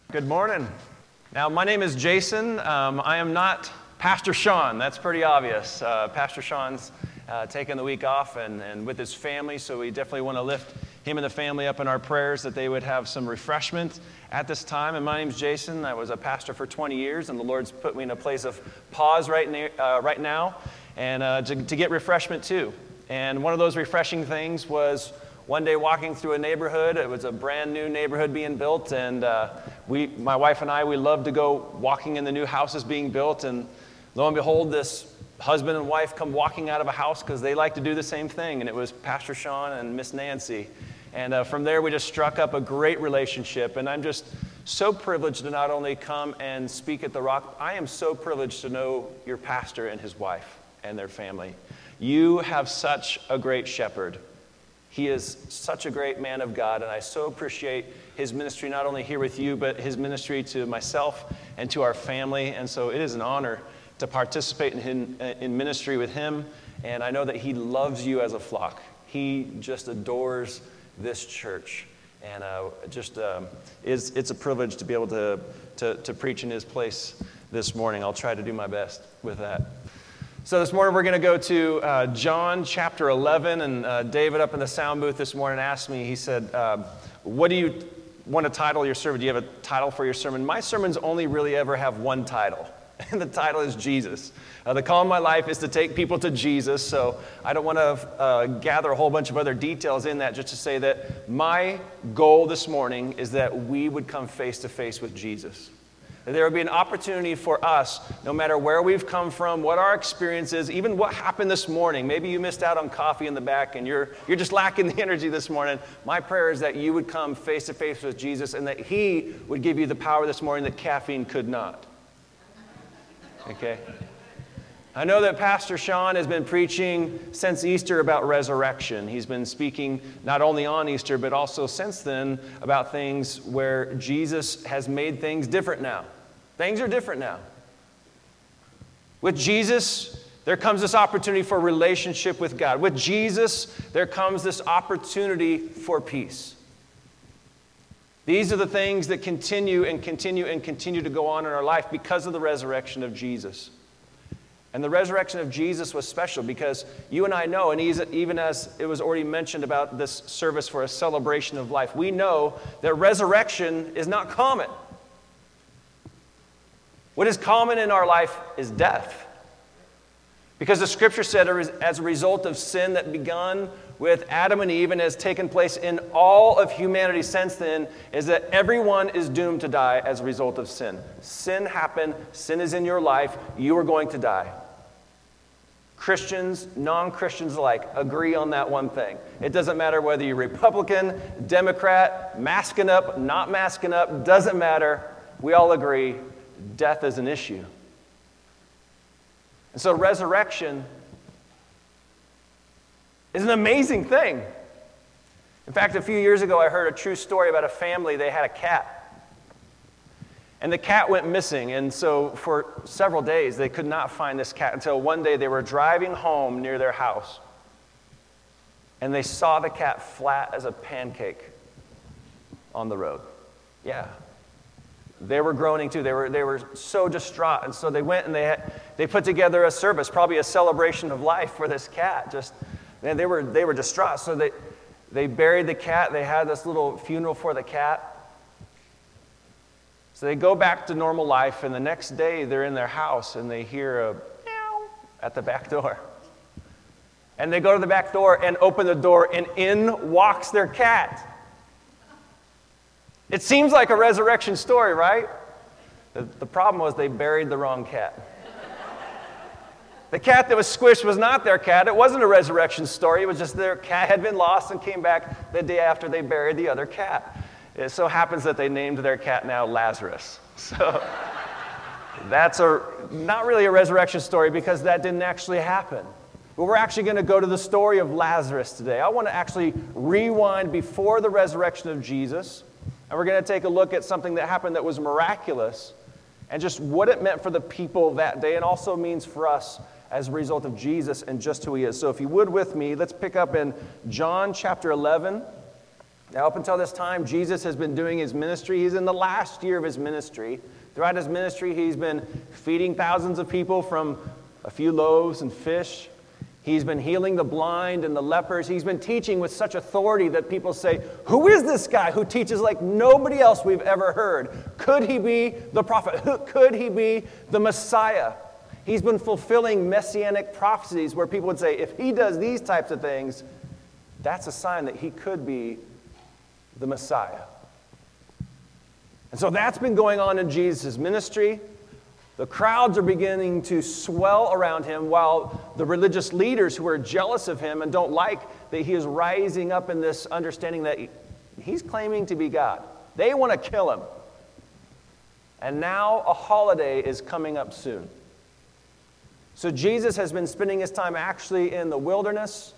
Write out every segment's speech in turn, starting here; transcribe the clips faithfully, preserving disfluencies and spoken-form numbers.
Good morning. Now, my name is Jason. Um, I am not Pastor Sean. That's pretty obvious. Uh, Pastor Sean's uh, taking the week off and, and with his family, so we definitely want to lift him and the family up in our prayers that they would have some refreshment at this time. And my name's Jason. I was a pastor for twenty years, and the Lord's put me in a place of pause right, near, uh, right now and uh, to, to get refreshment too. And one of those refreshing things was one day walking through a neighborhood. It was a brand new neighborhood being built, and uh, we, my wife and I, we love to go walking in the new houses being built, and lo and behold, this husband and wife come walking out of a house because they like to do the same thing, and it was Pastor Sean and Miss Nancy. And uh, from there, we just struck up a great relationship, and I'm just so privileged to not only come and speak at the Rock, I am so privileged to know your pastor and his wife and their family. You have such a great shepherd. He is such a great man of God, and I so appreciate his ministry, not only here with you, but his ministry to myself and to our family. And so it is an honor to participate in, him, in ministry with him, and I know that he loves you as a flock. He just adores this church, and uh, just um, is it's a privilege to be able to, to, to preach in his place this morning. I'll try to do my best with that. So this morning we're going to go to uh, John chapter eleven, and uh, David up in the sound booth this morning asked me, he said, uh, what do you want to title your sermon? Do you have a title for your sermon? My sermons only really ever have one title, and the title is Jesus. Uh, the call of my life is to take people to Jesus, so I don't want to uh, gather a whole bunch of other details in that, just to say that my goal this morning is that we would come face to face with Jesus. That there would be an opportunity for us, no matter where we've come from, what our experience is, even what happened this morning. Maybe you missed out on coffee in the back and you're you're just lacking the energy this morning. My prayer is that you would come face to face with Jesus and that he would give you the power this morning that caffeine could not. Okay? I know that Pastor Sean has been preaching since Easter about resurrection. He's been speaking not only on Easter, but also since then about things where Jesus has made things different now. Things are different now. With Jesus, there comes this opportunity for relationship with God. With Jesus, there comes this opportunity for peace. These are the things that continue and continue and continue to go on in our life because of the resurrection of Jesus. And the resurrection of Jesus was special because you and I know, and even as it was already mentioned about this service for a celebration of life, we know that resurrection is not common. What is common in our life is death. Because the scripture said as a result of sin that begun with Adam and Eve and has taken place in all of humanity since then, is that everyone is doomed to die as a result of sin. Sin happened, sin is in your life, you are going to die. Christians, non-Christians alike, agree on that one thing. It doesn't matter whether you're Republican, Democrat, masking up, not masking up, doesn't matter. We all agree death is an issue. And so resurrection is an amazing thing. In fact, a few years ago, I heard a true story about a family. They had a cat. And the cat went missing. And so for several days, they could not find this cat until one day they were driving home near their house. And they saw the cat flat as a pancake on the road. Yeah. They were groaning too. They were they were so distraught. And so they went and they had, they put together a service, probably a celebration of life for this cat. Just and they were they were distraught. So they they buried the cat. They had this little funeral for the cat. So they go back to normal life, and the next day they're in their house and they hear a meow at the back door. And they go to the back door and open the door, and in walks their cat. It seems like a resurrection story, right? The, the problem was they buried the wrong cat. The cat that was squished was not their cat. It wasn't a resurrection story. It was just their cat had been lost and came back the day after they buried the other cat. It so happens that they named their cat now Lazarus. So that's a not really a resurrection story because that didn't actually happen. But we're actually going to go to the story of Lazarus today. I want to actually rewind before the resurrection of Jesus. And we're going to take a look at something that happened that was miraculous and just what it meant for the people that day and also means for us as a result of Jesus and just who he is. So if you would with me, let's pick up in John chapter eleven. Now, up until this time, Jesus has been doing his ministry. He's in the last year of his ministry. Throughout his ministry, he's been feeding thousands of people from a few loaves and fish. He's been healing the blind and the lepers. He's been teaching with such authority that people say, who is this guy who teaches like nobody else we've ever heard? Could he be the prophet? Could he be the Messiah? He's been fulfilling messianic prophecies where people would say, if he does these types of things, that's a sign that he could be the Messiah. And so that's been going on in Jesus' ministry. The crowds are beginning to swell around him while the religious leaders who are jealous of him and don't like that he is rising up in this understanding that he's claiming to be God. They want to kill him. And now a holiday is coming up soon. So Jesus has been spending his time actually in the wilderness,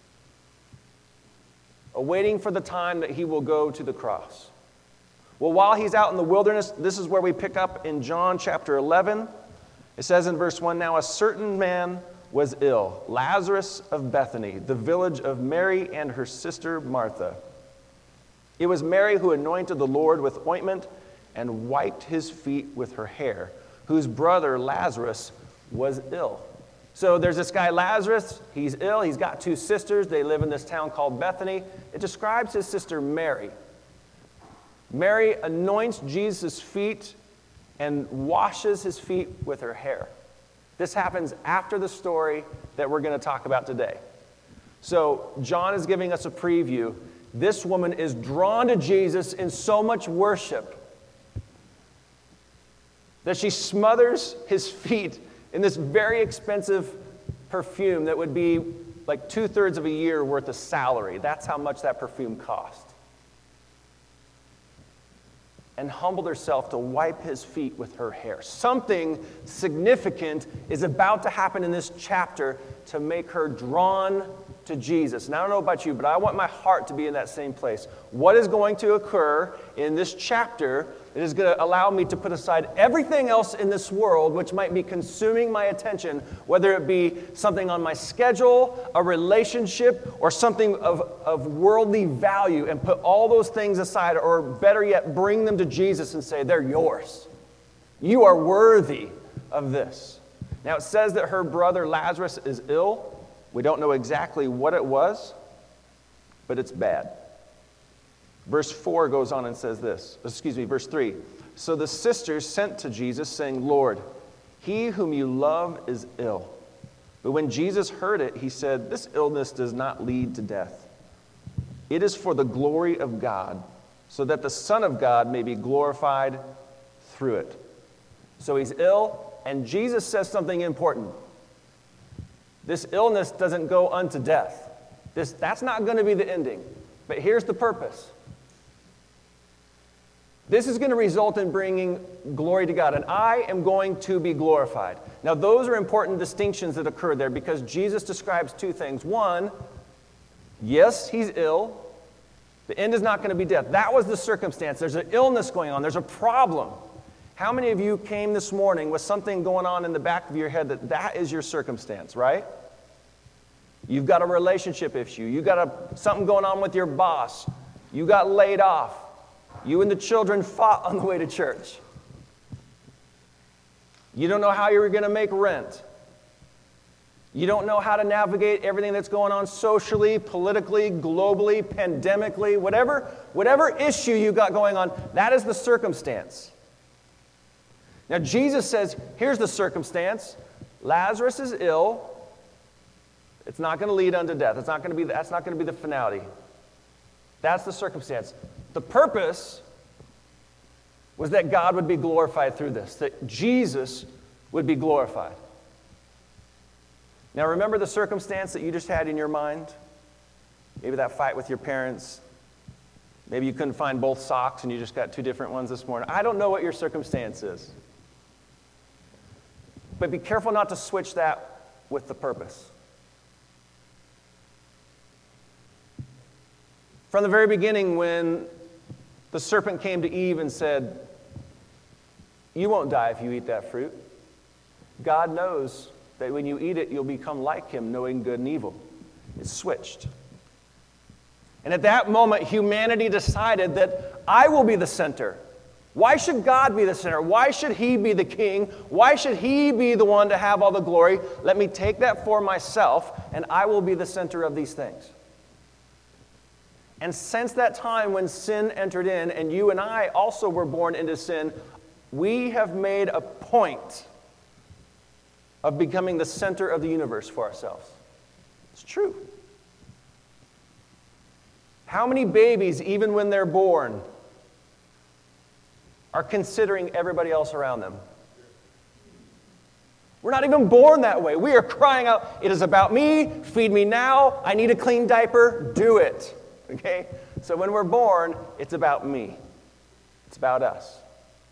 awaiting for the time that he will go to the cross. Well, while he's out in the wilderness, this is where we pick up in John chapter eleven. It says in verse one, now a certain man was ill, Lazarus of Bethany, the village of Mary and her sister Martha. It was Mary who anointed the Lord with ointment and wiped his feet with her hair, whose brother Lazarus was ill. So there's this guy Lazarus, he's ill, he's got two sisters, they live in this town called Bethany. It describes his sister Mary. Mary anoints Jesus' feet and washes his feet with her hair. This happens after the story that we're going to talk about today. So John is giving us a preview. This woman is drawn to Jesus in so much worship that she smothers his feet in this very expensive perfume that would be like two-thirds of a year worth of salary. That's how much that perfume cost. And humbled herself to wipe his feet with her hair. Something significant is about to happen in this chapter to make her drawn to Jesus. And I don't know about you, but I want my heart to be in that same place. What is going to occur in this chapter that is going to allow me to put aside everything else in this world which might be consuming my attention, whether it be something on my schedule, a relationship, or something of, of worldly value, and put all those things aside, or better yet, bring them to Jesus and say, they're yours. You are worthy of this. Now it says that her brother Lazarus is ill. We don't know exactly what it was, but it's bad. Verse four goes on and says this, excuse me, verse three. So the sisters sent to Jesus, saying, Lord, he whom you love is ill. But when Jesus heard it, he said, this illness does not lead to death. It is for the glory of God, so that the Son of God may be glorified through it. So he's ill, and Jesus says something important. This illness doesn't go unto death. This, that's not going to be the ending. But here's the purpose. This is going to result in bringing glory to God, and I am going to be glorified. Now, those are important distinctions that occur there because Jesus describes two things. One, yes, he's ill. The end is not going to be death. That was the circumstance. There's an illness going on. There's a problem. How many of you came this morning with something going on in the back of your head that that is your circumstance, right? You've got a relationship issue. You've got a, something going on with your boss. You got laid off. You and the children fought on the way to church. You don't know how you're going to make rent. You don't know how to navigate everything that's going on socially, politically, globally, pandemically, whatever, whatever issue you got going on, that is the circumstance. Now, Jesus says, here's the circumstance. Lazarus is ill. It's not going to lead unto death. It's not going to be, that's not going to be the finality. That's the circumstance. The purpose was that God would be glorified through this, that Jesus would be glorified. Now, remember the circumstance that you just had in your mind? Maybe that fight with your parents. Maybe you couldn't find both socks and you just got two different ones this morning. I don't know what your circumstance is. But be careful not to switch that with the purpose. From the very beginning, when the serpent came to Eve and said, you won't die if you eat that fruit, God knows that when you eat it, you'll become like him, knowing good and evil. It's switched. And at that moment, humanity decided that I will be the center. Why should God be the center? Why should he be the king? Why should he be the one to have all the glory? Let me take that for myself, and I will be the center of these things. And since that time when sin entered in, and you and I also were born into sin, we have made a point of becoming the center of the universe for ourselves. It's true. How many babies, even when they're born, are considering everybody else around them? We're not even born that way. We are crying out, it is about me, feed me now, I need a clean diaper, do it. Okay? So when we're born, it's about me. It's about us.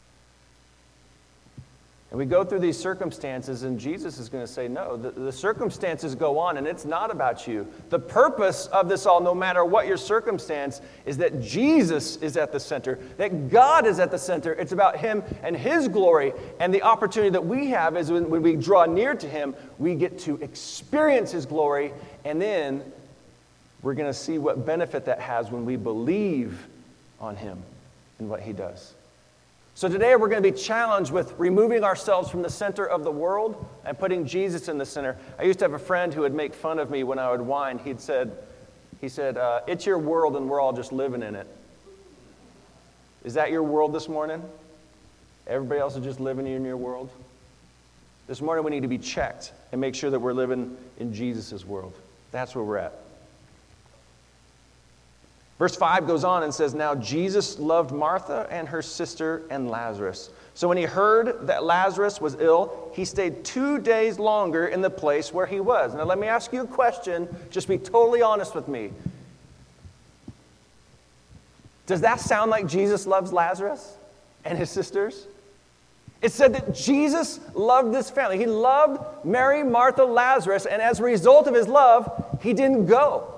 And we go through these circumstances, and Jesus is going to say, no, the, the circumstances go on, and it's not about you. The purpose of this all, no matter what your circumstance, is that Jesus is at the center, that God is at the center. It's about him and his glory, and the opportunity that we have is when, when we draw near to him, we get to experience his glory, and then we're going to see what benefit that has when we believe on him and what he does. So today we're going to be challenged with removing ourselves from the center of the world and putting Jesus in the center. I used to have a friend who would make fun of me when I would whine. He'd said, he said, uh, it's your world and we're all just living in it. Is that your world this morning? Everybody else is just living in your world? This morning we need to be checked and make sure that we're living in Jesus' world. That's where we're at. Verse five goes on and says, now Jesus loved Martha and her sister and Lazarus. So when he heard that Lazarus was ill, he stayed two days longer in the place where he was. Now let me ask you a question. Just be totally honest with me. Does that sound like Jesus loves Lazarus and his sisters? It said that Jesus loved this family. He loved Mary, Martha, Lazarus, and as a result of his love, he didn't go.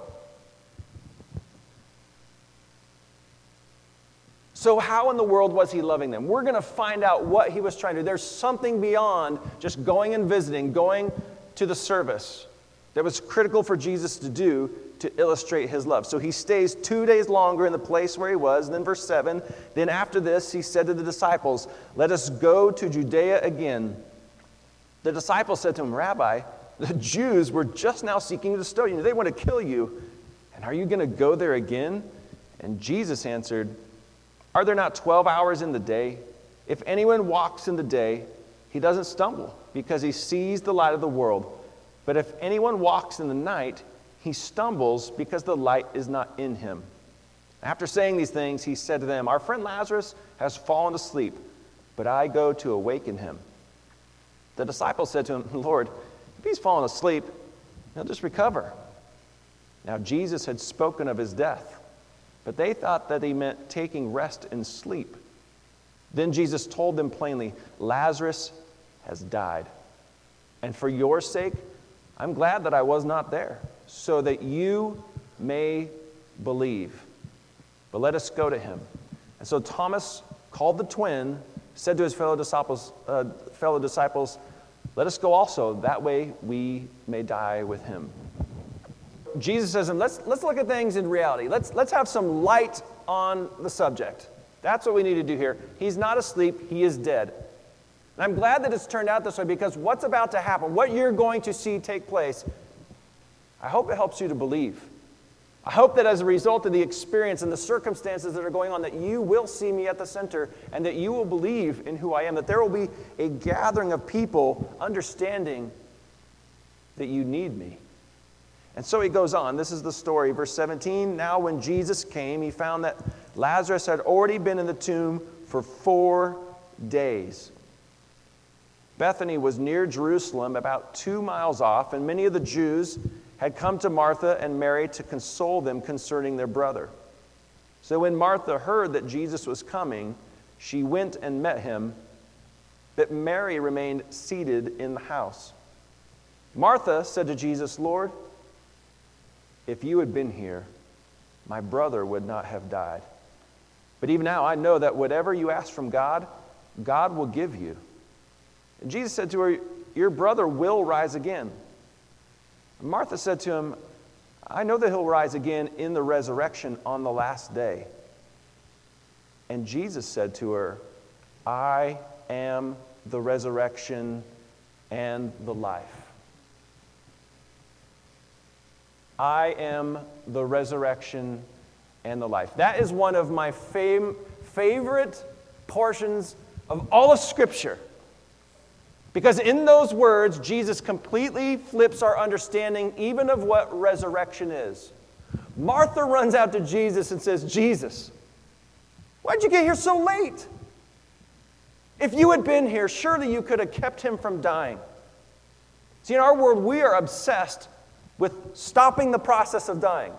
So how in the world was he loving them? We're going to find out what he was trying to do. There's something beyond just going and visiting, going to the service that was critical for Jesus to do to illustrate his love. So he stays two days longer in the place where he was. And then verse seven, then after this he said to the disciples, let us go to Judea again. The disciples said to him, Rabbi, the Jews were just now seeking to stone you. They want to kill you. And are you going to go there again? And Jesus answered, are there not twelve hours in the day? If anyone walks in the day, he doesn't stumble because he sees the light of the world. But if anyone walks in the night, he stumbles because the light is not in him. After saying these things, he said to them, our friend Lazarus has fallen asleep, but I go to awaken him. The disciples said to him, Lord, if he's fallen asleep, he'll just recover. Now Jesus had spoken of his death, but they thought that he meant taking rest in sleep. Then Jesus told them plainly, Lazarus has died. And for your sake, I'm glad that I was not there, so that you may believe. But let us go to him. And so Thomas called the twin, said to his fellow disciples, uh, fellow disciples, let us go also, that way we may die with him. Jesus says, let's, let's look at things in reality. Let's, let's have some light on the subject. That's what we need to do here. He's not asleep. He is dead. And I'm glad that it's turned out this way because what's about to happen, what you're going to see take place, I hope it helps you to believe. I hope that as a result of the experience and the circumstances that are going on, that you will see me at the center and that you will believe in who I am, that there will be a gathering of people understanding that you need me. And so he goes on. This is the story. Verse seventeen, now when Jesus came, he found that Lazarus had already been in the tomb for four days. Bethany was near Jerusalem, about two miles off, and many of the Jews had come to Martha and Mary to console them concerning their brother. So when Martha heard that Jesus was coming, she went and met him, but Mary remained seated in the house. Martha said to Jesus, Lord, if you had been here, my brother would not have died. But even now I know that whatever you ask from God, God will give you. And Jesus said to her, your brother will rise again. And Martha said to him, I know that he'll rise again in the resurrection on the last day. And Jesus said to her, I am the resurrection and the life. I am the resurrection and the life. That is one of my fam- favorite portions of all of Scripture. Because in those words, Jesus completely flips our understanding even of what resurrection is. Martha runs out to Jesus and says, Jesus, why'd you get here so late? If you had been here, surely you could have kept him from dying. See, in our world, we are obsessed with stopping the process of dying.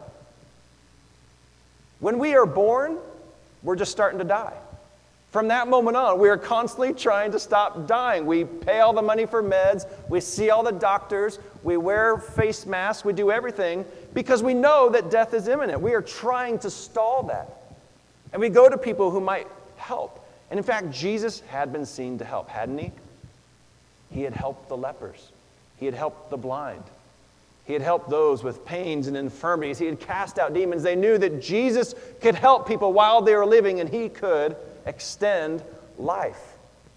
When we are born, we're just starting to die. From that moment on, we are constantly trying to stop dying. We pay all the money for meds, we see all the doctors, we wear face masks, we do everything because we know that death is imminent. We are trying to stall that. And we go to people who might help. And in fact, Jesus had been seen to help, hadn't he? He had helped the lepers. He had helped the blind. He had helped those with pains and infirmities. He had cast out demons. They knew that Jesus could help people while they were living, and he could extend life.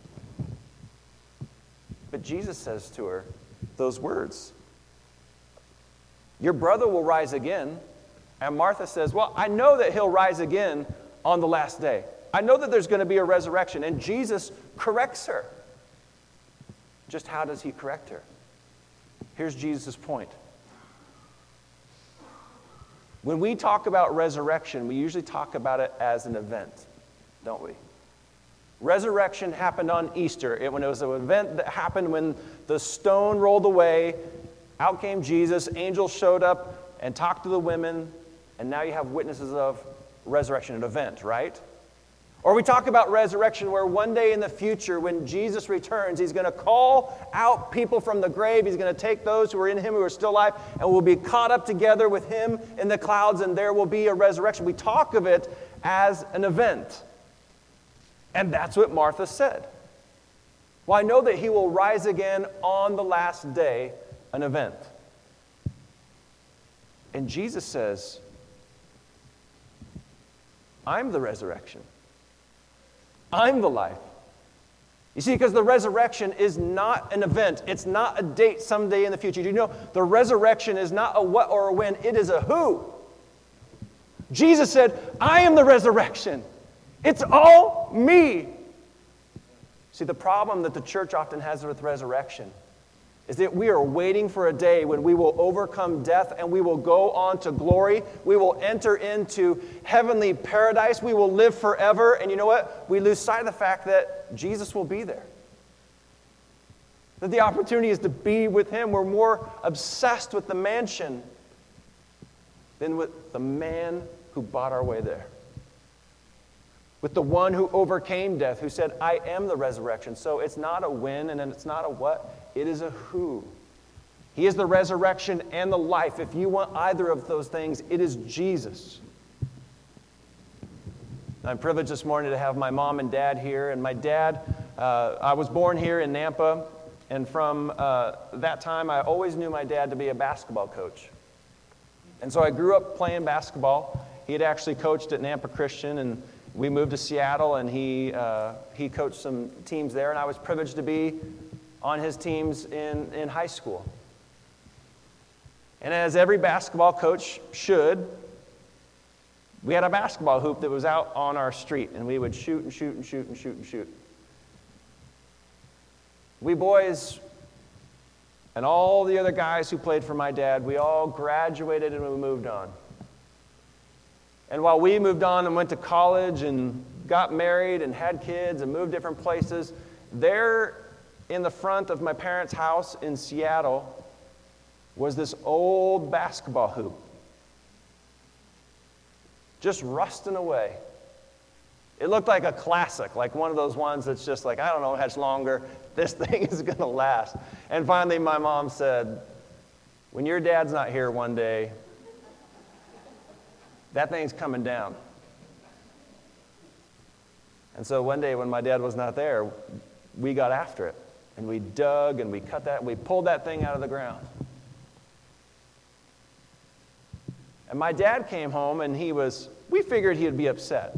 But Jesus says to her those words, your brother will rise again. And Martha says, well, I know that he'll rise again on the last day. I know that there's going to be a resurrection. And Jesus corrects her. Just how does he correct her? Here's Jesus' point. When we talk about resurrection, we usually talk about it as an event, don't we? Resurrection happened on Easter. It, when it was an event that happened when the stone rolled away, out came Jesus, angels showed up and talked to the women, and now you have witnesses of resurrection, an event, right? Or we talk about resurrection where one day in the future when Jesus returns, he's going to call out people from the grave. He's going to take those who are in him who are still alive and will be caught up together with him in the clouds, and there will be a resurrection. We talk of it as an event. And that's what Martha said. Well, I know that he will rise again on the last day, an event. And Jesus says, I'm the resurrection. I'm the life. You see, because the resurrection is not an event. It's not a date someday in the future. Do you know the resurrection is not a what or a when, it is a who. Jesus said, I am the resurrection. It's all me. See, the problem that the church often has with resurrection is that we are waiting for a day when we will overcome death and we will go on to glory. We will enter into heavenly paradise. We will live forever. And you know what? We lose sight of the fact that Jesus will be there. That the opportunity is to be with him. We're more obsessed with the mansion than with the man who bought our way there. With the one who overcame death, who said, I am the resurrection. So it's not a when and it's not a what. It is a who. He is the resurrection and the life. If you want either of those things, it is Jesus. I'm privileged this morning to have my mom and dad here. And my dad, uh, I was born here in Nampa. And from uh, that time, I always knew my dad to be a basketball coach. And so I grew up playing basketball. He had actually coached at Nampa Christian, and we moved to Seattle, and he uh, he coached some teams there. And I was privileged to be on his teams in, in high school. And as every basketball coach should, we had a basketball hoop that was out on our street, and we would shoot and shoot and shoot and shoot and shoot. We boys and all the other guys who played for my dad, we all graduated and we moved on. And while we moved on and went to college and got married and had kids and moved different places, there in the front of my parents' house in Seattle was this old basketball hoop. Just rusting away. It looked like a classic, like one of those ones that's just like, I don't know how much longer this thing is going to last. And finally my mom said, when your dad's not here one day, that thing's coming down. And so one day when my dad was not there, we got after it. And we dug and we cut that, we pulled that thing out of the ground. And my dad came home, and he was, we figured he'd be upset.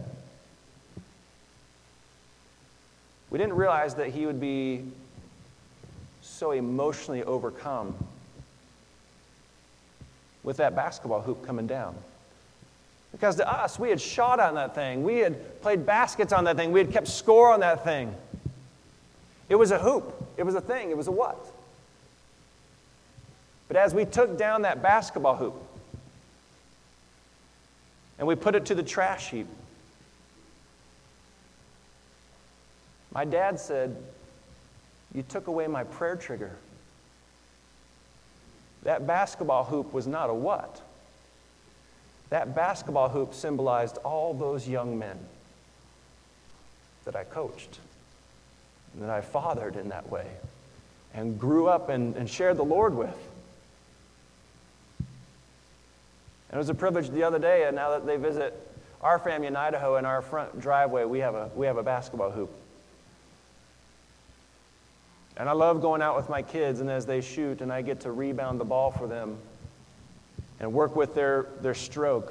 We didn't realize that he would be so emotionally overcome with that basketball hoop coming down. Because to us, we had shot on that thing. We had played baskets on that thing. We had kept score on that thing. It was a hoop. It was a thing. It was a what? But as we took down that basketball hoop and we put it to the trash heap, my dad said, "You took away my prayer trigger." That basketball hoop was not a what? That basketball hoop symbolized all those young men that I coached and that I fathered in that way and grew up and, and shared the Lord with. And it was a privilege the other day, and now that they visit our family in Idaho, in our front driveway, we have a, we have a basketball hoop. And I love going out with my kids, and as they shoot, and I get to rebound the ball for them and work with their, their stroke.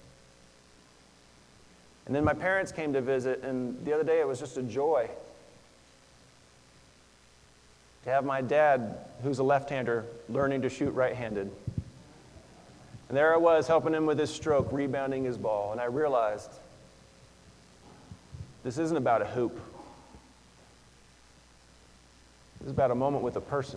And then my parents came to visit, and the other day it was just a joy to have my dad, who's a left-hander, learning to shoot right-handed. And there I was, helping him with his stroke, rebounding his ball, and I realized this isn't about a hoop. This is about a moment with a person.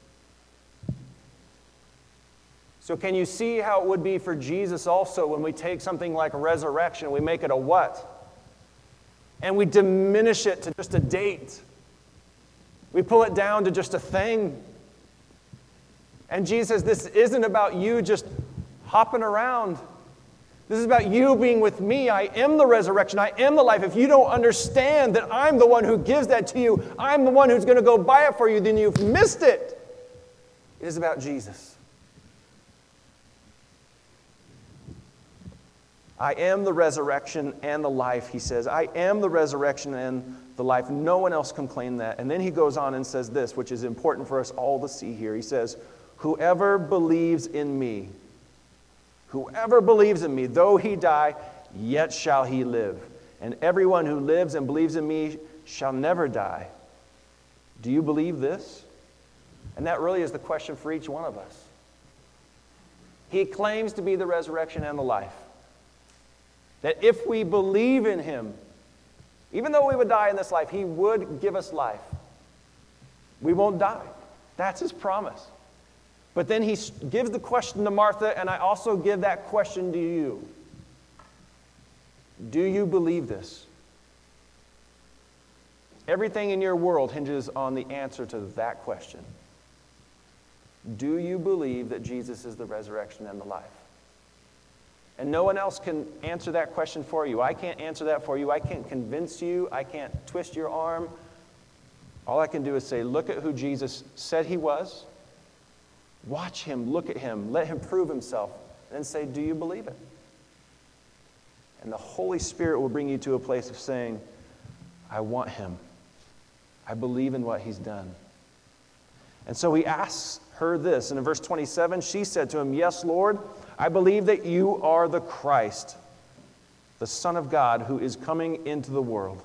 So can you see how it would be for Jesus also when we take something like a resurrection, we make it a what? And we diminish it to just a date. We pull it down to just a thing. And Jesus says, this isn't about you just hopping around. This is about you being with me. I am the resurrection. I am the life. If you don't understand that I'm the one who gives that to you, I'm the one who's going to go buy it for you, then you've missed it. It is about Jesus. I am the resurrection and the life, he says. I am the resurrection and the life. No one else can claim that. And then he goes on and says this, which is important for us all to see here. He says, whoever believes in me, whoever believes in me, though he die, yet shall he live. And everyone who lives and believes in me shall never die. Do you believe this? And that really is the question for each one of us. He claims to be the resurrection and the life. That if we believe in him, even though we would die in this life, he would give us life. We won't die. That's his promise. But then he gives the question to Martha, and I also give that question to you. Do you believe this? Everything in your world hinges on the answer to that question. Do you believe that Jesus is the resurrection and the life? And no one else can answer that question for you. I can't answer that for you. I can't convince you. I can't twist your arm. All I can do is say, look at who Jesus said he was. Watch him, look at him, let him prove himself, and then say, do you believe it? And the Holy Spirit will bring you to a place of saying, I want him. I believe in what he's done. And so he asks her this, and in verse twenty-seven, she said to him, yes, Lord, I believe that you are the Christ, the Son of God, who is coming into the world.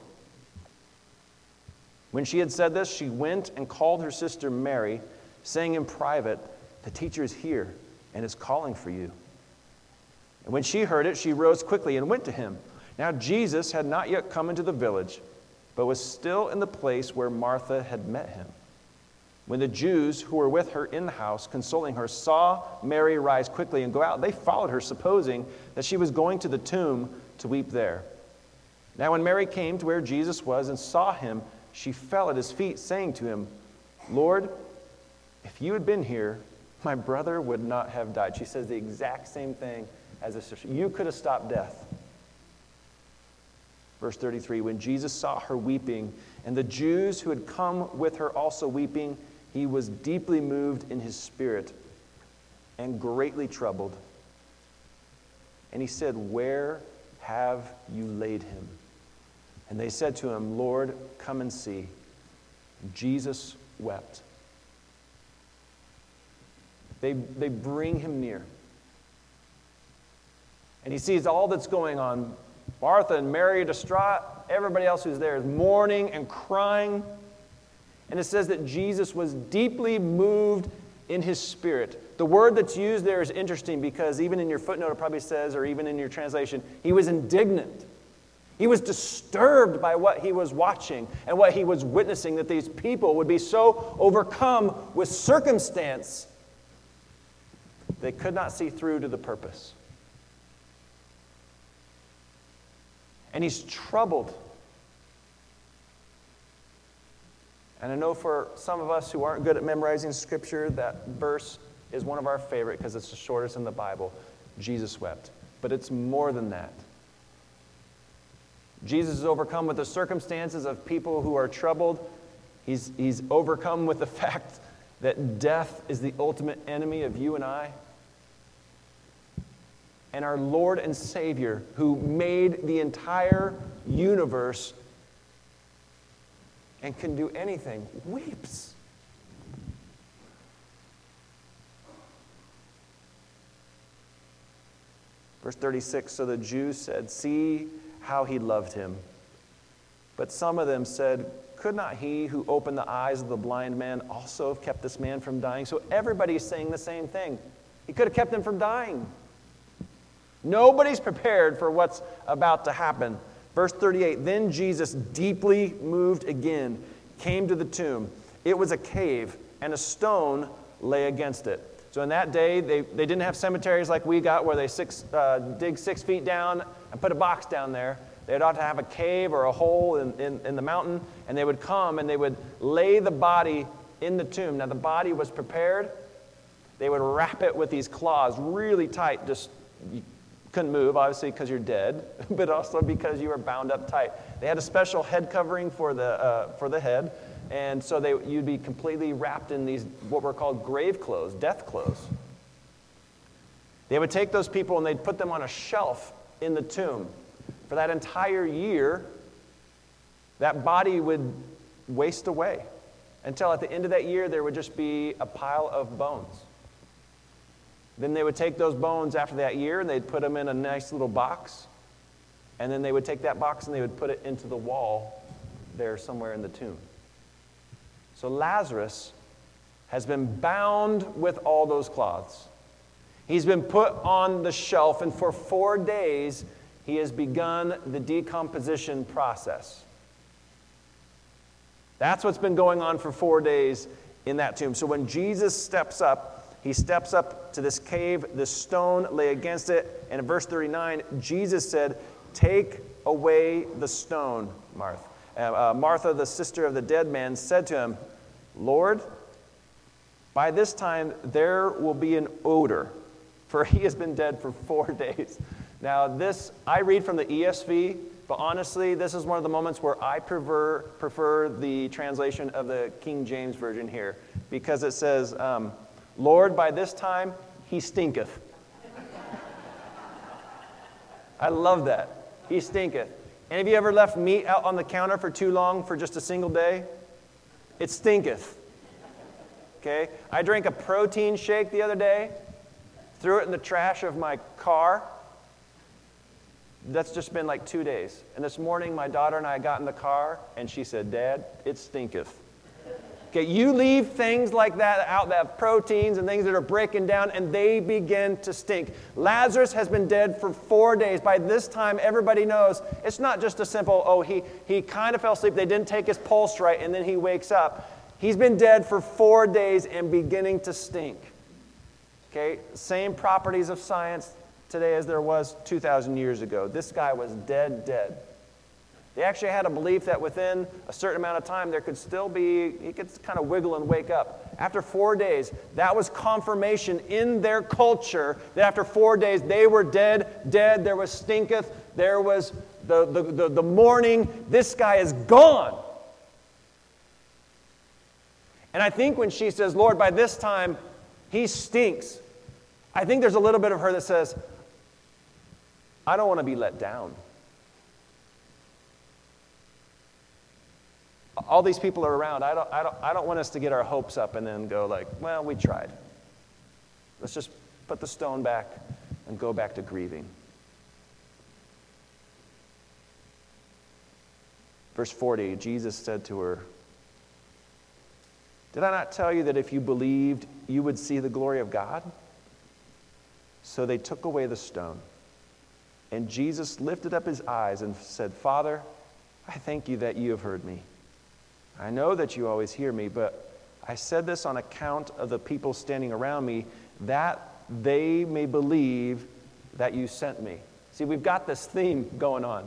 When she had said this, she went and called her sister Mary, saying in private, the teacher is here and is calling for you. And when she heard it, she rose quickly and went to him. Now Jesus had not yet come into the village, but was still in the place where Martha had met him. When the Jews who were with her in the house, consoling her, saw Mary rise quickly and go out, they followed her, supposing that she was going to the tomb to weep there. Now when Mary came to where Jesus was and saw him, she fell at his feet, saying to him, Lord, if you had been here, my brother would not have died. She says the exact same thing as his sister. You could have stopped death. Verse thirty-three, when Jesus saw her weeping, and the Jews who had come with her also weeping, he was deeply moved in his spirit and greatly troubled. And he said, where have you laid him? And they said to him, Lord, come and see. And Jesus wept. They, they bring him near. And he sees all that's going on. Martha and Mary are distraught. Everybody else who's there is mourning and crying. And it says that Jesus was deeply moved in his spirit. The word that's used there is interesting because even in your footnote it probably says, or even in your translation, he was indignant. He was disturbed by what he was watching and what he was witnessing, that these people would be so overcome with circumstance they could not see through to the purpose. And he's troubled. And I know for some of us who aren't good at memorizing Scripture, that verse is one of our favorite because it's the shortest in the Bible. Jesus wept. But it's more than that. Jesus is overcome with the circumstances of people who are troubled. He's, he's overcome with the fact that death is the ultimate enemy of you and I. And our Lord and Savior, who made the entire universe and can do anything, weeps. Verse thirty-six, so the Jews said, see how he loved him. But some of them said, could not he who opened the eyes of the blind man also have kept this man from dying? So everybody's saying the same thing. He could have kept him from dying. Nobody's prepared for what's about to happen. Verse thirty-eight, then Jesus, deeply moved again, came to the tomb. It was a cave, and a stone lay against it. So in that day, they, they didn't have cemeteries like we got where they six, uh, dig six feet down and put a box down there. They'd ought to have a cave or a hole in, in, in the mountain, and they would come and they would lay the body in the tomb. Now the body was prepared. They would wrap it with these claws really tight, just you couldn't move, obviously, because you're dead, but also because you were bound up tight. They had a special head covering for the uh, for the head, and so they you'd be completely wrapped in these what were called grave clothes, death clothes. They would take those people and they'd put them on a shelf in the tomb. For that entire year, that body would waste away until at the end of that year there would just be a pile of bones. Then they would take those bones after that year and they'd put them in a nice little box. And then they would take that box and they would put it into the wall there somewhere in the tomb. So Lazarus has been bound with all those cloths. He's been put on the shelf, and for four days he has begun the decomposition process. That's what's been going on for four days in that tomb. So when Jesus steps up, he steps up to this cave, this stone lay against it, and in verse thirty-nine, Jesus said, take away the stone, Martha. Uh, uh, Martha, the sister of the dead man, said to him, Lord, by this time there will be an odor, for he has been dead for four days. Now this, I read from the E S V, but honestly, this is one of the moments where I prefer, prefer the translation of the King James Version here, because it says, um, Lord, by this time, he stinketh. I love that. He stinketh. Any of you ever left meat out on the counter for too long for just a single day? It stinketh. Okay? I drank a protein shake the other day, threw it in the trash of my car. That's just been like two days. And this morning, my daughter and I got in the car, and she said, Dad, it stinketh. Okay, you leave things like that out that have proteins and things that are breaking down, and they begin to stink. Lazarus has been dead for four days. By this time, everybody knows it's not just a simple, oh, he, he kind of fell asleep, they didn't take his pulse right, and then he wakes up. He's been dead for four days and beginning to stink. Okay, same properties of science today as there was two thousand years ago. This guy was dead, dead. They actually had a belief that within a certain amount of time there could still be, he could kind of wiggle and wake up. After four days, that was confirmation in their culture that after four days they were dead, dead, there was stinketh, there was the, the, the, the mourning, this guy is gone. And I think when she says, Lord, by this time he stinks, I think there's a little bit of her that says, I don't want to be let down. All these people are around. I don't, I don't, I don't want us to get our hopes up and then go like, well, we tried. Let's just put the stone back and go back to grieving. Verse forty, Jesus said to her, "Did I not tell you that if you believed, you would see the glory of God?" So they took away the stone. And Jesus lifted up his eyes and said, "Father, I thank you that you have heard me. I know that you always hear me, but I said this on account of the people standing around me, that they may believe that you sent me." See, we've got this theme going on.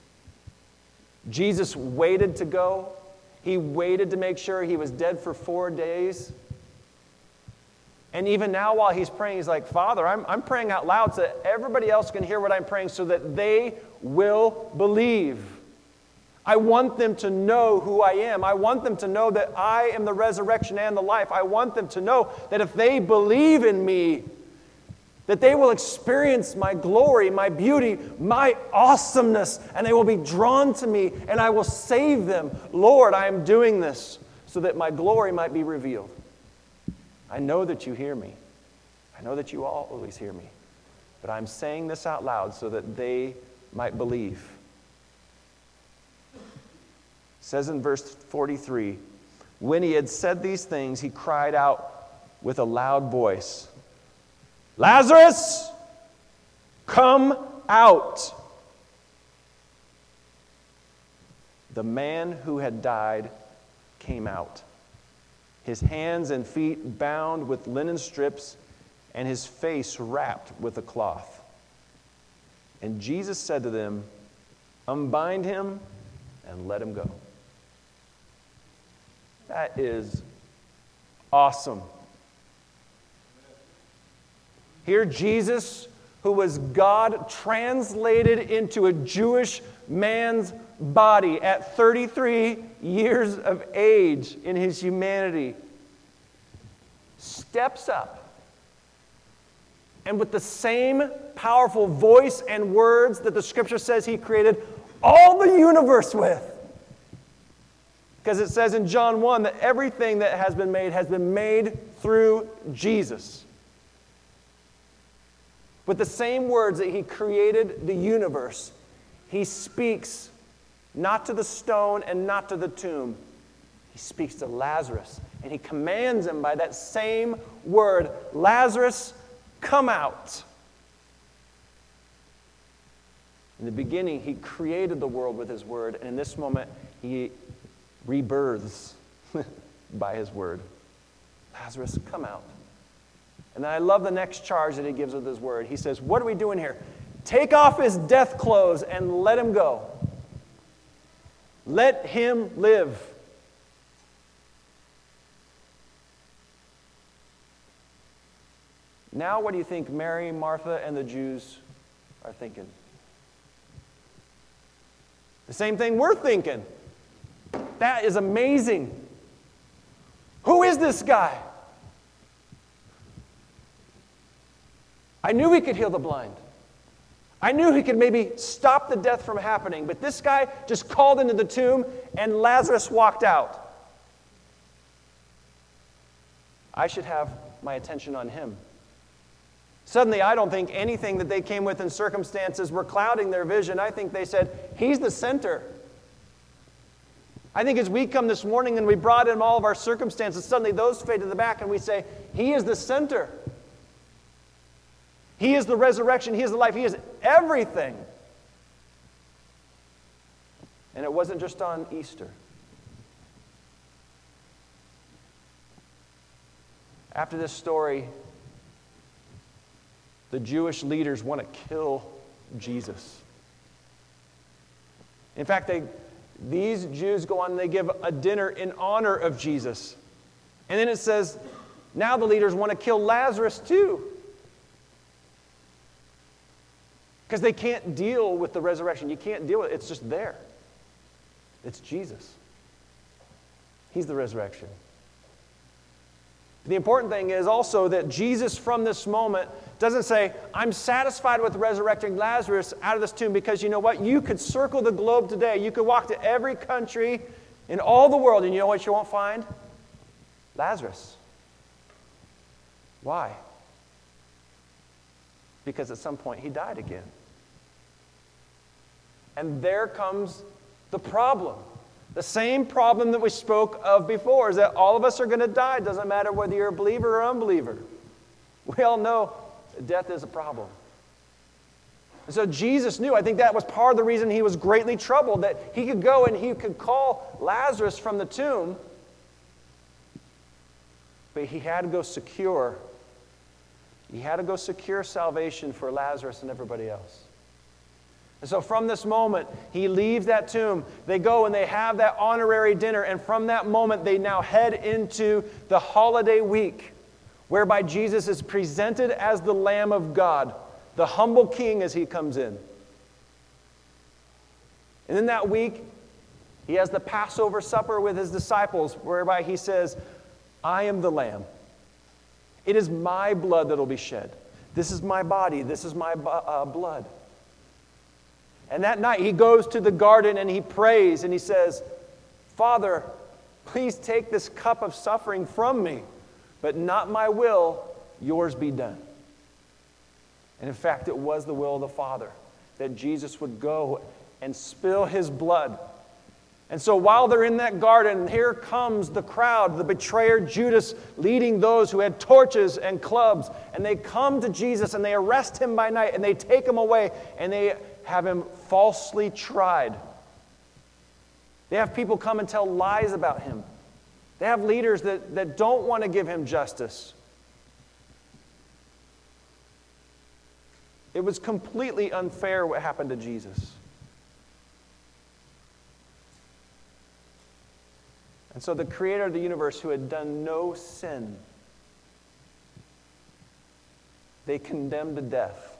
Jesus waited to go. He waited to make sure he was dead for four days. And even now while he's praying, he's like, "Father, I'm, I'm praying out loud so that everybody else can hear what I'm praying so that they will believe. I want them to know who I am. I want them to know that I am the resurrection and the life. I want them to know that if they believe in me, that they will experience my glory, my beauty, my awesomeness, and they will be drawn to me, and I will save them. Lord, I am doing this so that my glory might be revealed. I know that you hear me. I know that you always hear me. But I'm saying this out loud so that they might believe." It says in verse forty-three, when he had said these things, he cried out with a loud voice, "Lazarus, come out." The man who had died came out, his hands and feet bound with linen strips, and his face wrapped with a cloth. And Jesus said to them, "Unbind him and let him go." That is awesome. Here Jesus, who was God translated into a Jewish man's body at thirty-three years of age in his humanity, steps up and with the same powerful voice and words that the scripture says he created all the universe with. Because it says in John one that everything that has been made has been made through Jesus. With the same words that he created the universe, he speaks not to the stone and not to the tomb. He speaks to Lazarus, and he commands him by that same word, "Lazarus, come out." In the beginning, he created the world with his word, and in this moment, he rebirths by his word. "Lazarus, come out." And then I love the next charge that he gives with his word. He says, "What are we doing here? Take off his death clothes and let him go. Let him live." Now what do you think Mary, Martha, and the Jews are thinking? The same thing we're thinking. That is amazing. Who is this guy? I knew he could heal the blind. I knew he could maybe stop the death from happening, but this guy just called into the tomb and Lazarus walked out. I should have my attention on him. Suddenly, I don't think anything that they came with in circumstances were clouding their vision. I think they said, he's the center. I think as we come this morning and we brought in all of our circumstances, suddenly those fade to the back and we say, he is the center. He is the resurrection. He is the life. He is everything. And it wasn't just on Easter. After this story, the Jewish leaders want to kill Jesus. In fact, they, these Jews go on and they give a dinner in honor of Jesus. And then it says, now the leaders want to kill Lazarus too. Because they can't deal with the resurrection. You can't deal with it. It's just there. It's Jesus. He's the resurrection. The important thing is also that Jesus from this moment doesn't say, I'm satisfied with resurrecting Lazarus out of this tomb, because you know what? You could circle the globe today. You could walk to every country in all the world, and you know what you won't find? Lazarus. Why? Because at some point he died again. And there comes the problem. The same problem that we spoke of before is that all of us are going to die. It doesn't matter whether you're a believer or unbeliever. We all know that death is a problem. And so Jesus knew, I think that was part of the reason he was greatly troubled, that he could go and he could call Lazarus from the tomb, but he had to go secure. He had to go secure salvation for Lazarus and everybody else. And so from this moment, he leaves that tomb. They go and they have that honorary dinner. And from that moment, they now head into the holiday week, whereby Jesus is presented as the Lamb of God, the humble king as he comes in. And in that week, he has the Passover supper with his disciples, whereby he says, I am the Lamb. It is my blood that will be shed. This is my body. This is my uh, blood. And that night he goes to the garden and he prays and he says, Father, please take this cup of suffering from me, but not my will, yours be done. And in fact, it was the will of the Father that Jesus would go and spill his blood. And so while they're in that garden, here comes the crowd, the betrayer Judas leading those who had torches and clubs. And they come to Jesus and they arrest him by night and they take him away and they have him falsely tried. They have people come and tell lies about him. They have leaders that, that don't want to give him justice. It was completely unfair what happened to Jesus. And so the creator of the universe, who had done no sin, they condemned to death.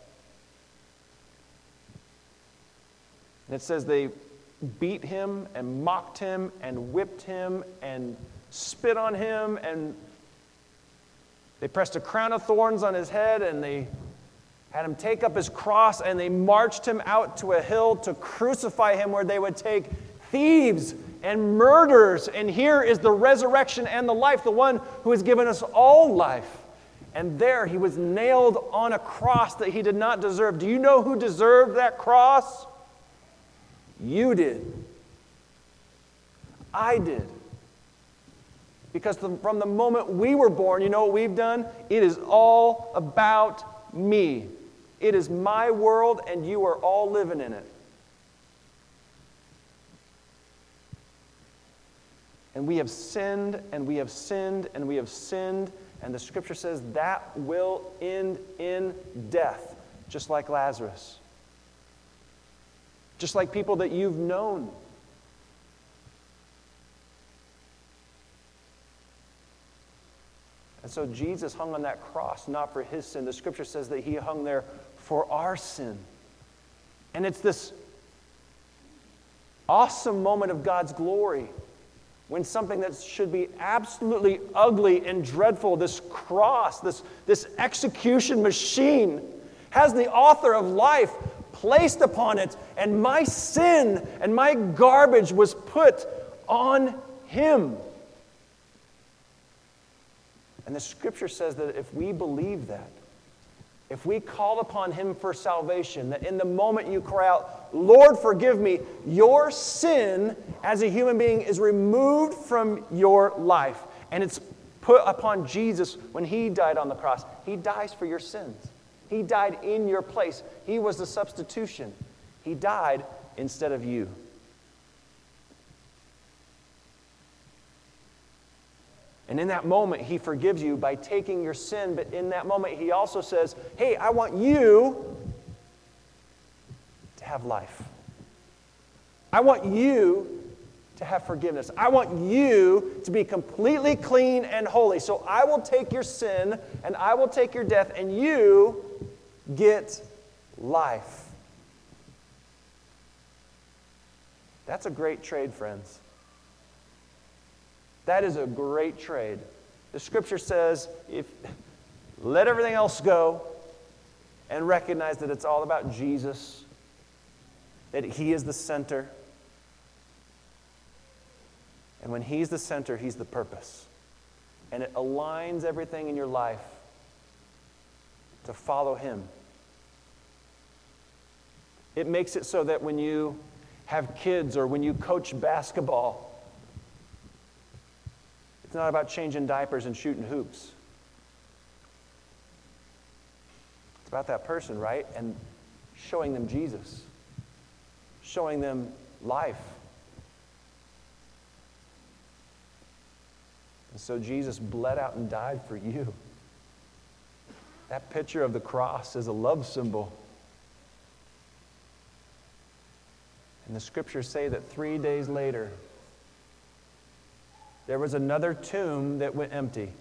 And it says they beat him and mocked him and whipped him and spit on him, and they pressed a crown of thorns on his head, and they had him take up his cross, and they marched him out to a hill to crucify him, where they would take thieves and murderers. And here is the resurrection and the life, the one who has given us all life. And there he was nailed on a cross that he did not deserve. Do you know who deserved that cross? You did. I did. Because the, from the moment we were born, you know what we've done? It is all about me. It is my world, and you are all living in it. And we have sinned, and we have sinned, and we have sinned, and the Scripture says that will end in death, just like Lazarus. Just like people that you've known. And so Jesus hung on that cross, not for his sin. The Scripture says that he hung there for our sin. And it's this awesome moment of God's glory when something that should be absolutely ugly and dreadful, this cross, this, this execution machine, has the author of life placed upon it, and my sin and my garbage was put on him. And the Scripture says that if we believe that, if we call upon him for salvation, that in the moment you cry out, Lord, forgive me, your sin as a human being is removed from your life. And it's put upon Jesus when he died on the cross. He dies for your sins. He died in your place. He was the substitution. He died instead of you. And in that moment, he forgives you by taking your sin. But in that moment, he also says, hey, I want you to have life. I want you to have forgiveness. I want you to be completely clean and holy. So I will take your sin and I will take your death, and you get life. That's a great trade, friends. That is a great trade. The Scripture says, if let everything else go and recognize that it's all about Jesus, that he is the center. And when he's the center, he's the purpose. And it aligns everything in your life to follow him. It makes it so that when you have kids or when you coach basketball, It's not about changing diapers and shooting hoops. It's about that person, right? And showing them Jesus. Showing them life. And so Jesus bled out and died for you. That picture of the cross is a love symbol. And the scriptures say that three days later, there was another tomb that went empty.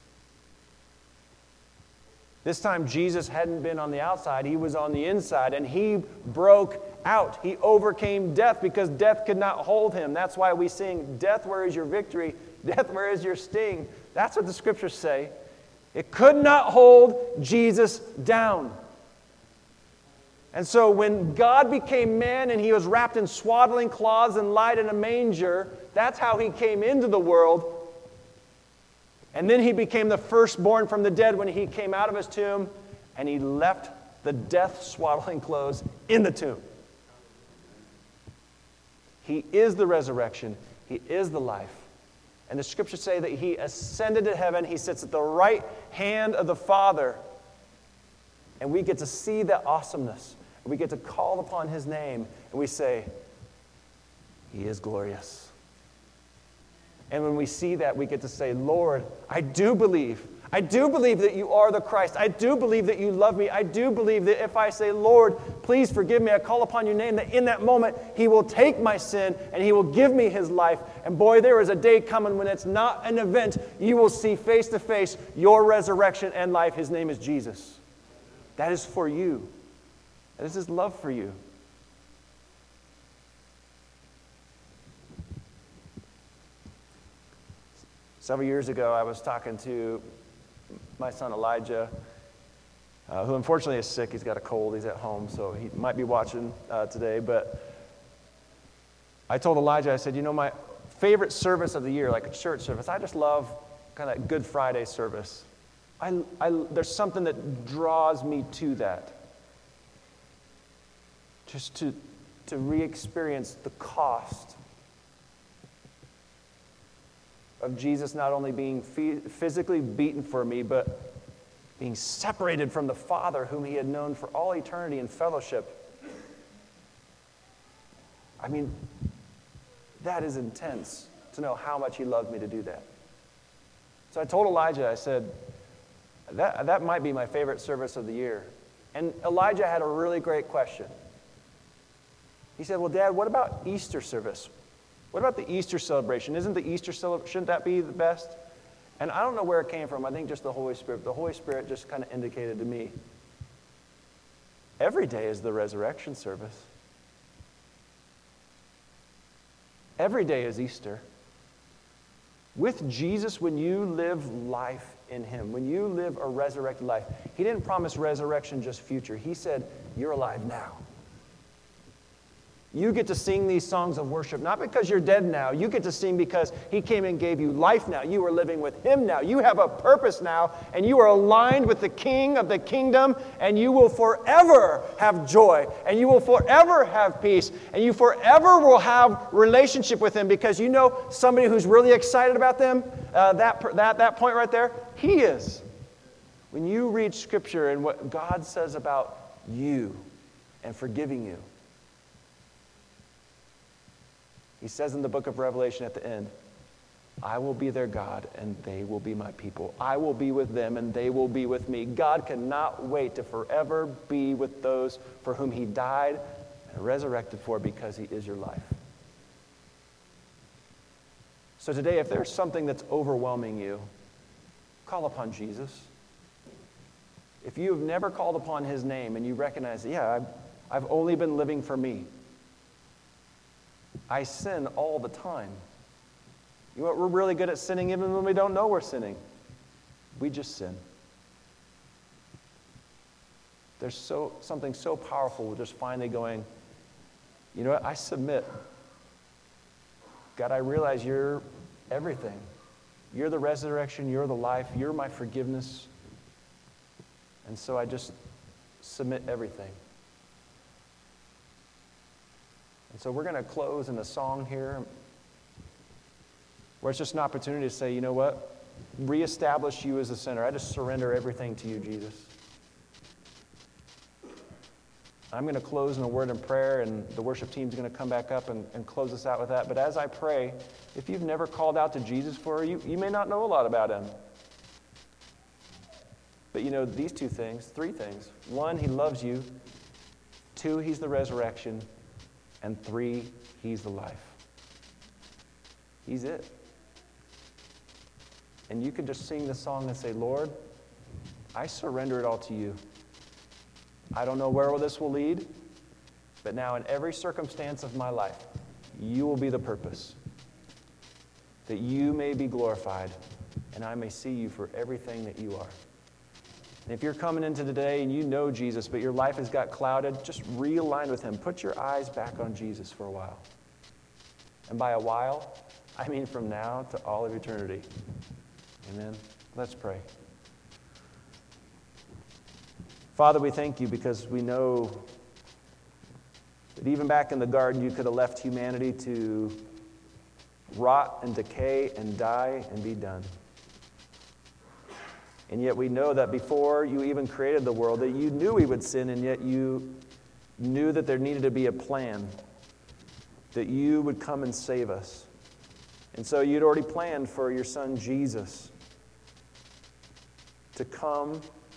This time, Jesus hadn't been on the outside, he was on the inside, and he broke out. He overcame death because death could not hold him. That's why we sing, "Death, where is your victory? Death, where is your sting?" That's what the scriptures say. It could not hold Jesus down. And so when God became man and he was wrapped in swaddling cloths and lied in a manger, that's how he came into the world. And then he became the firstborn from the dead when he came out of his tomb, and he left the death swaddling clothes in the tomb. He is the resurrection. He is the life. And the scriptures say that he ascended to heaven. He sits at the right hand of the Father. And we get to see that awesomeness. We get to call upon his name, and we say, he is glorious. And when we see that, we get to say, Lord, I do believe. I do believe that you are the Christ. I do believe that you love me. I do believe that if I say, Lord, please forgive me, I call upon your name, that in that moment, he will take my sin and he will give me his life. And boy, there is a day coming when it's not an event. You will see face to face your resurrection and life. His name is Jesus. That is for you. That is his love for you. Several years ago, I was talking to my son Elijah, uh, who unfortunately is sick. He's got a cold. He's at home, so he might be watching uh, today. But I told Elijah, I said, you know, my favorite service of the year, like a church service, I just love kind of Good Friday service. I, I, there's something that draws me to that. Just to, to re-experience the cost of Jesus not only being physically beaten for me, but being separated from the Father whom he had known for all eternity in fellowship. I mean, that is intense to know how much he loved me to do that. So I told Elijah, I said, that, that might be my favorite service of the year. And Elijah had a really great question. He said, well, Dad, what about Easter service? What about the Easter celebration? Isn't the Easter celebration, shouldn't that be the best? And I don't know where it came from. I think just the Holy Spirit. The Holy Spirit just kind of indicated to me, every day is the resurrection service. Every day is Easter. With Jesus, when you live life in him, when you live a resurrected life, he didn't promise resurrection just future. He said, you're alive now. You get to sing these songs of worship, not because you're dead now. You get to sing because he came and gave you life now. You are living with him now. You have a purpose now, and you are aligned with the King of the kingdom, and you will forever have joy, and you will forever have peace, and you forever will have relationship with him, because you know somebody who's really excited about them, uh, that, that, that point right there, he is. When you read Scripture and what God says about you and forgiving you, he says in the book of Revelation at the end, I will be their God and they will be my people. I will be with them and they will be with me. God cannot wait to forever be with those for whom he died and resurrected for, because he is your life. So today, if there's something that's overwhelming you, call upon Jesus. If you have never called upon his name and you recognize, yeah, I've, I've only been living for me. I sin all the time. You know what? We're really good at sinning even when we don't know we're sinning. We just sin. There's so something so powerful with just finally going, you know what? I submit. God, I realize you're everything. You're the resurrection. You're the life. You're my forgiveness. And so I just submit everything. And so we're going to close in a song here. where it's just an opportunity to say, you know what? Reestablish you as the center. I just surrender everything to you, Jesus. I'm going to close in a word of prayer, and the worship team's going to come back up and, and close us out with that. But as I pray, if you've never called out to Jesus for you, you may not know a lot about him. But you know these two things, three things. One, he loves you. Two, he's the resurrection. And three, he's the life. He's it. And you can just sing the song and say, Lord, I surrender it all to you. I don't know where this will lead, but now in every circumstance of my life, you will be the purpose. That you may be glorified, and I may see you for everything that you are. And if you're coming into today and you know Jesus, but your life has got clouded, just realign with him. Put your eyes back on Jesus for a while. And by a while, I mean from now to all of eternity. Amen. Let's pray. Father, we thank you because we know that even back in the garden, you could have left humanity to rot and decay and die and be done. And yet we know that before you even created the world, that you knew we would sin, and yet you knew that there needed to be a plan, that you would come and save us. And so you'd already planned for your son Jesus to come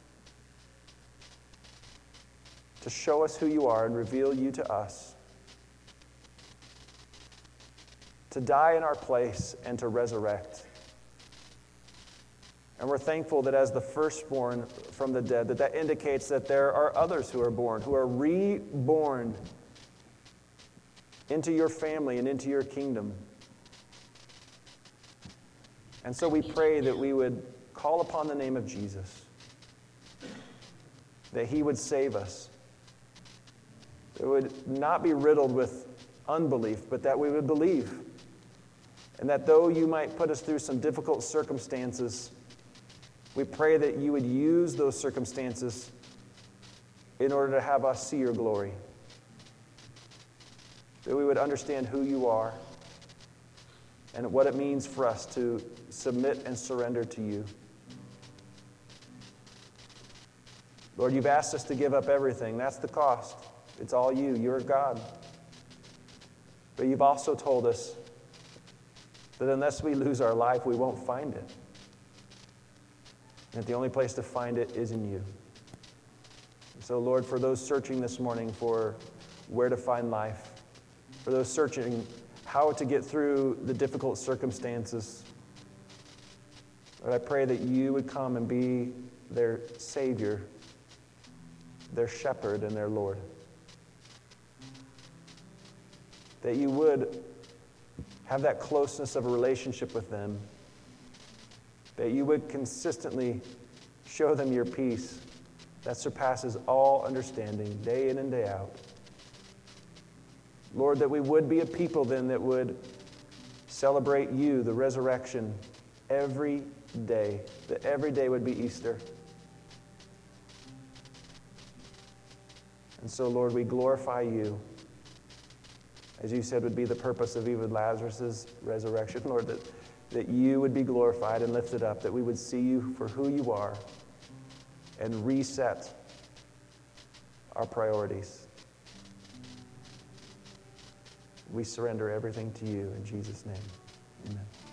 to show us who you are and reveal you to us, to die in our place and to resurrect. And we're thankful that as the firstborn from the dead, that that indicates that there are others who are born, who are reborn into your family and into your kingdom. And so we pray that we would call upon the name of Jesus, that he would save us. It would not be riddled with unbelief, but that we would believe. And that though you might put us through some difficult circumstances, we pray that you would use those circumstances in order to have us see your glory. That we would understand who you are and what it means for us to submit and surrender to you. Lord, you've asked us to give up everything. That's the cost. It's all you. You're God. But you've also told us that unless we lose our life, we won't find it. And that the only place to find it is in you. And so, Lord, for those searching this morning for where to find life, for those searching how to get through the difficult circumstances, Lord, I pray that you would come and be their Savior, their shepherd, and their Lord. That you would have that closeness of a relationship with them. That you would consistently show them your peace that surpasses all understanding, day in and day out. Lord, that we would be a people then that would celebrate you, the resurrection, every day. That every day would be Easter. And so, Lord, we glorify you. As you said, would be the purpose of even Lazarus' resurrection, Lord, that, that you would be glorified and lifted up, that we would see you for who you are and reset our priorities. We surrender everything to you in Jesus' name. Amen.